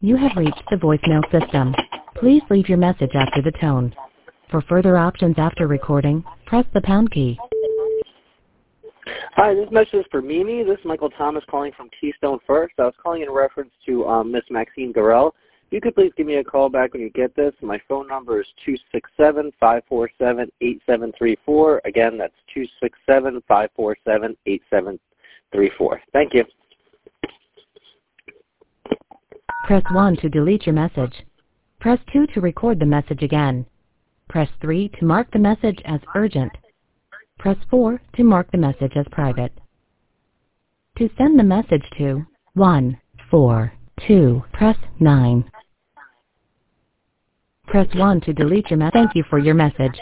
You have reached the voicemail system. Please leave your message after the tone. For further options after recording, press the pound key. Hi, this message is for Mimi. This is Michael Thomas calling from Keystone First. I was calling in reference to Miss Maxine Garrell. If you could please give me a call back when you get this. My phone number is 267-547-8734. Again, that's 267-547-8734. Thank you. Press 1 to delete your message. Press 2 to record the message again. Press 3 to mark the message as urgent. Press 4 to mark the message as private. To send the message to 142, press 9. Press 1 to delete your message. Thank you for your message.